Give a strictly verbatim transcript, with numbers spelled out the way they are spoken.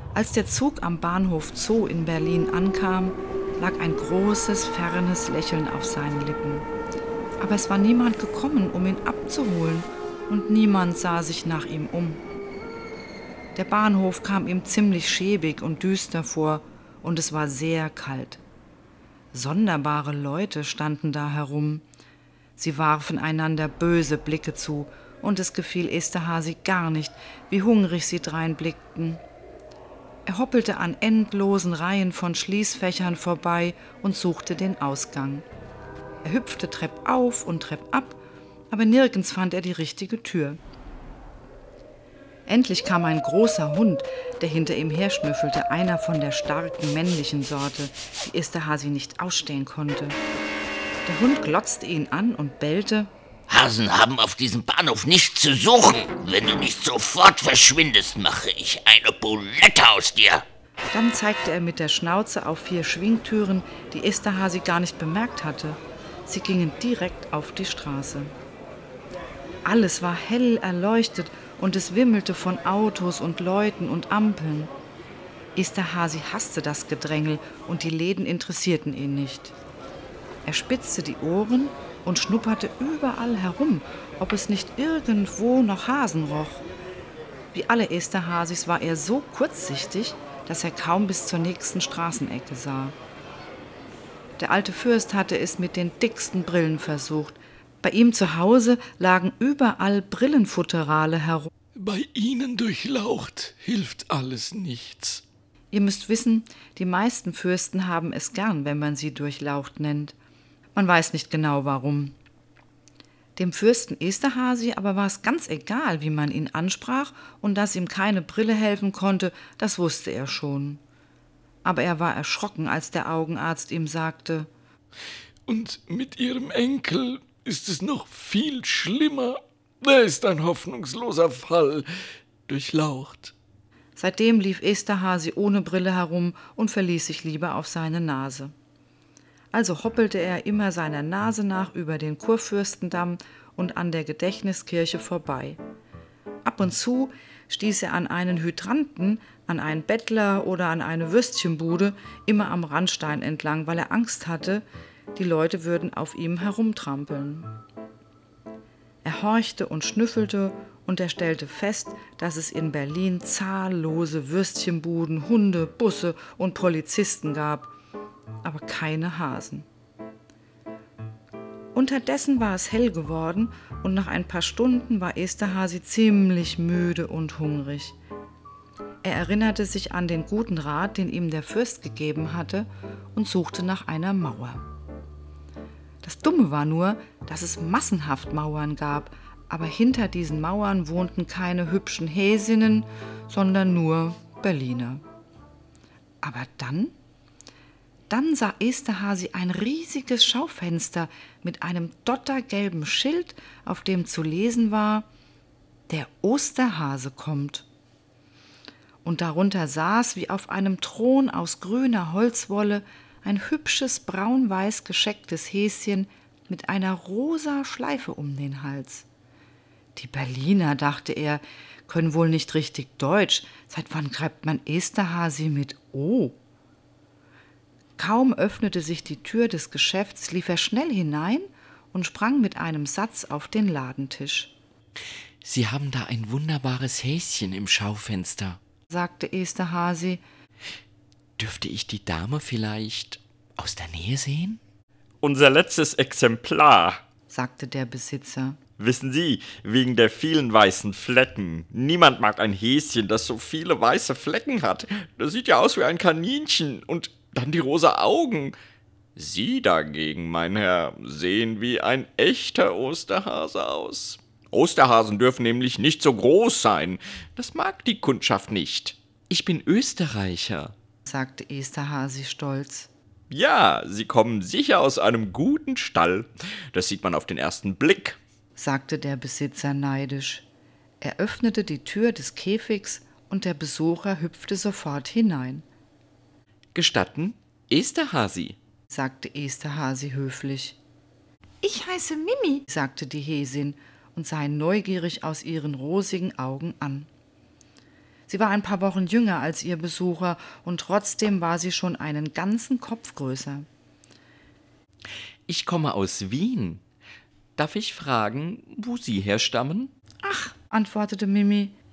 Als der Zug am Bahnhof Zoo in Berlin ankam, lag ein großes, fernes Lächeln auf seinen Lippen. Aber es war niemand gekommen, um ihn abzuholen, und niemand sah sich nach ihm um. Der Bahnhof kam ihm ziemlich schäbig und düster vor, und es war sehr kalt. Sonderbare Leute standen da herum. Sie warfen einander böse Blicke zu, und es gefiel Esterhazy gar nicht, wie hungrig sie drein blickten. Er hoppelte an endlosen Reihen von Schließfächern vorbei und suchte den Ausgang. Er hüpfte treppauf und treppab, aber nirgends fand er die richtige Tür. Endlich kam ein großer Hund, der hinter ihm herschnüffelte, einer von der starken männlichen Sorte, die Esterhazy nicht ausstehen konnte. Der Hund glotzte ihn an und bellte: »Hasen haben auf diesem Bahnhof nichts zu suchen. Wenn du nicht sofort verschwindest, mache ich eine Bulette aus dir.« Dann zeigte er mit der Schnauze auf vier Schwingtüren, die Esterhazy gar nicht bemerkt hatte. Sie gingen direkt auf die Straße. Alles war hell erleuchtet und es wimmelte von Autos und Leuten und Ampeln. Esterhazy hasste das Gedrängel und die Läden interessierten ihn nicht. Er spitzte die Ohren und schnupperte überall herum, ob es nicht irgendwo noch Hasen roch. Wie alle Esterhazys war er so kurzsichtig, dass er kaum bis zur nächsten Straßenecke sah. Der alte Fürst hatte es mit den dicksten Brillen versucht. Bei ihm zu Hause lagen überall Brillenfutterale herum. »Bei Ihnen durchlaucht hilft alles nichts.« Ihr müsst wissen, die meisten Fürsten haben es gern, wenn man sie durchlaucht nennt. Man weiß nicht genau, warum. Dem Fürsten Esterhazy aber war es ganz egal, wie man ihn ansprach, und dass ihm keine Brille helfen konnte, das wusste er schon. Aber er war erschrocken, als der Augenarzt ihm sagte: »Und mit Ihrem Enkel ist es noch viel schlimmer. Er ist ein hoffnungsloser Fall, durchlaucht.« Seitdem lief Esterhazy ohne Brille herum und verließ sich lieber auf seine Nase. Also hoppelte er immer seiner Nase nach über den Kurfürstendamm und an der Gedächtniskirche vorbei. Ab und zu stieß er an einen Hydranten, an einen Bettler oder an eine Würstchenbude, immer am Randstein entlang, weil er Angst hatte, die Leute würden auf ihm herumtrampeln. Er horchte und schnüffelte, und er stellte fest, dass es in Berlin zahllose Würstchenbuden, Hunde, Busse und Polizisten gab, aber keine Hasen. Unterdessen war es hell geworden, und nach ein paar Stunden war Esterhazy ziemlich müde und hungrig. Er erinnerte sich an den guten Rat, den ihm der Fürst gegeben hatte, und suchte nach einer Mauer. Das Dumme war nur, dass es massenhaft Mauern gab, aber hinter diesen Mauern wohnten keine hübschen Häsinnen, sondern nur Berliner. Aber dann, dann sah Esterhazy ein riesiges Schaufenster mit einem dottergelben Schild, auf dem zu lesen war: »Der Osterhase kommt.« Und darunter saß, wie auf einem Thron aus grüner Holzwolle, ein hübsches, braun-weiß geschecktes Häschen mit einer rosa Schleife um den Hals. Die Berliner, dachte er, können wohl nicht richtig Deutsch. Seit wann schreibt man Esterhazy mit O? Kaum öffnete sich die Tür des Geschäfts, lief er schnell hinein und sprang mit einem Satz auf den Ladentisch. »Sie haben da ein wunderbares Häschen im Schaufenster«, sagte Esterhazy. »Dürfte ich die Dame vielleicht aus der Nähe sehen?« »Unser letztes Exemplar«, sagte der Besitzer. »Wissen Sie, wegen der vielen weißen Flecken. Niemand mag ein Häschen, das so viele weiße Flecken hat. Das sieht ja aus wie ein Kaninchen. Und dann die rosa Augen. Sie dagegen, mein Herr, sehen wie ein echter Osterhase aus. Osterhasen dürfen nämlich nicht so groß sein. Das mag die Kundschaft nicht.« »Ich bin Österreicher«, sagte Esterhazy stolz. »Ja, Sie kommen sicher aus einem guten Stall. Das sieht man auf den ersten Blick«, sagte der Besitzer neidisch. Er öffnete die Tür des Käfigs und der Besucher hüpfte sofort hinein. »Gestatten, Esterhazy«, sagte Esterhazy höflich. »Ich heiße Mimi«, sagte die Häsin und sah ihn neugierig aus ihren rosigen Augen an. Sie war ein paar Wochen jünger als ihr Besucher, und trotzdem war sie schon einen ganzen Kopf größer. Ich komme aus Wien. Darf ich fragen, wo Sie herstammen? »Ach«, antwortete Mimi,